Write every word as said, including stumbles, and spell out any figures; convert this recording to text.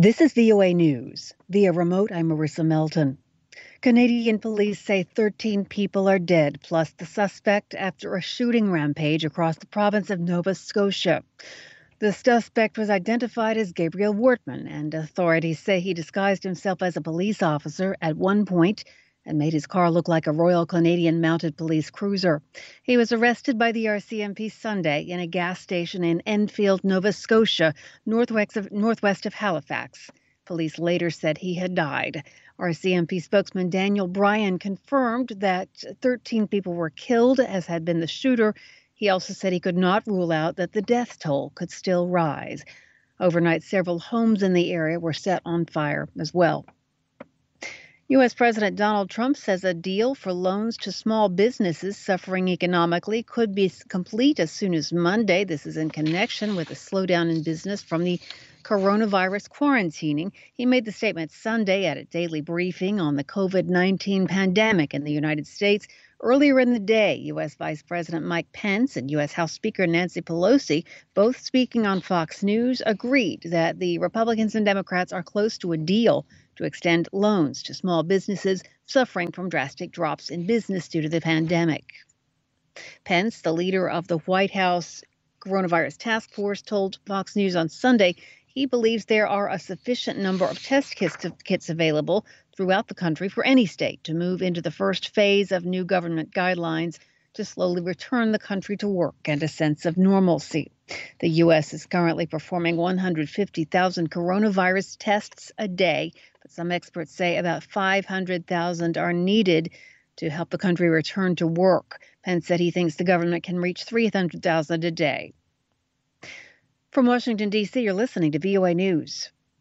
This is V O A News. Via remote, I'm Marissa Melton. Canadian police say thirteen people are dead, plus the suspect after a shooting rampage across the province of Nova Scotia. The suspect was identified as Gabriel Wortman, and authorities say he disguised himself as a police officer at one point and made his car look like a Royal Canadian Mounted Police cruiser. He was arrested by the R C M P Sunday in a gas station in Enfield, Nova Scotia, northwest of, northwest of Halifax. Police later said he had died. R C M P spokesman Daniel Bryan confirmed that thirteen people were killed, as had been the shooter. He also said he could not rule out that the death toll could still rise. Overnight, several homes in the area were set on fire as well. U S. President Donald Trump says a deal for loans to small businesses suffering economically could be complete as soon as Monday. This is in connection with a slowdown in business from the coronavirus quarantining. He made the statement Sunday at a daily briefing on the COVID nineteen pandemic in the United States. Earlier in the day, U S. Vice President Mike Pence and U S. House Speaker Nancy Pelosi, both speaking on Fox News, agreed that the Republicans and Democrats are close to a deal to extend loans to small businesses suffering from drastic drops in business due to the pandemic. Pence, the leader of the White House Coronavirus Task Force, told Fox News on Sunday he believes there are a sufficient number of test kits, kits available throughout the country for any state to move into the first phase of new government guidelines to slowly return the country to work and a sense of normalcy. The U S is currently performing one hundred fifty thousand coronavirus tests a day, but some experts say about five hundred thousand are needed to help the country return to work. Pence said he thinks the government can reach three hundred thousand a day. From Washington, D C, you're listening to V O A News.